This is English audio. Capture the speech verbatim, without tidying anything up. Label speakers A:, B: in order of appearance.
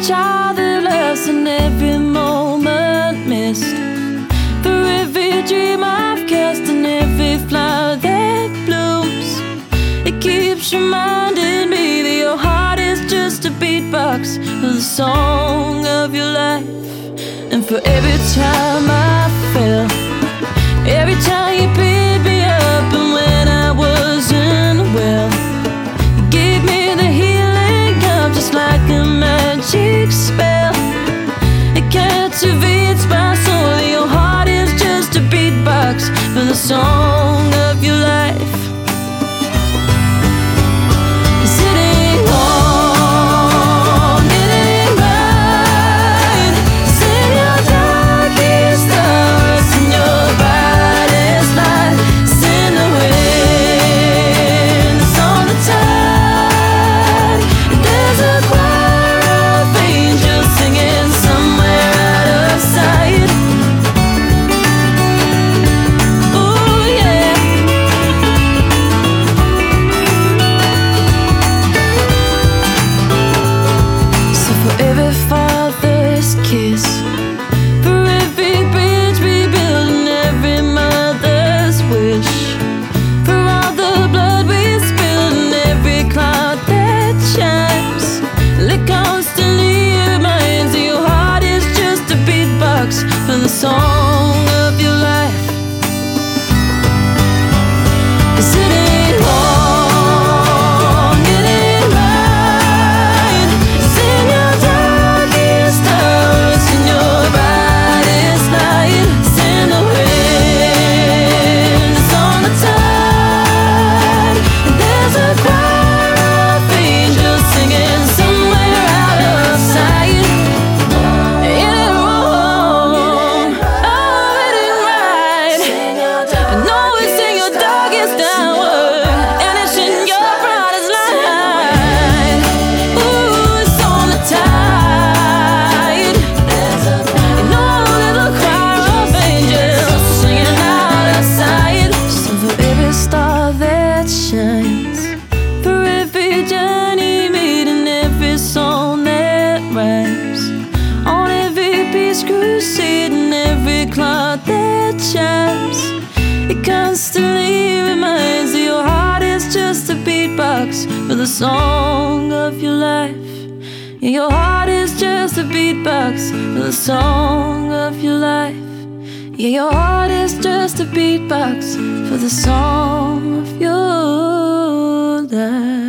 A: child that laughs and every moment missed, for every dream I've cast and every flower that blooms. It keeps reminding me that your heart is just a beatbox for the song of your life. And for every time I fell, every time you picked me up, and when I wasn't well, you gave me the healing cup just like a magic spell. It captivates my soul. Your heart is just a beatbox for the song of your life. Kiss, for every bridge we build and every mother's wish, for all the blood we spilled and every cloud that shines. It constantly reminds you your heart is just a beatbox for the song of your life. 'Cause it ain't long, it ain't right. It's in your darkest hours, in your brightest light. It's in the wind, it's on the tide. And there's a choir of angels singing somewhere out of sight. It ain't wrong, oh, it ain't right. I know it's in your darkest hour, and it's in your brightest light. Ooh, it's on the tide. You know there's a choir of angels singing out of sight. So for every star that shines, for every journey made and every song that rhymes, on every peace crusade and every cloud that chimes, it constantly reminds you your heart is just a beatbox for the song of your life. Yeah, your heart is just a beatbox for the song of your life. Yeah, your heart is just a beatbox for the song of your life.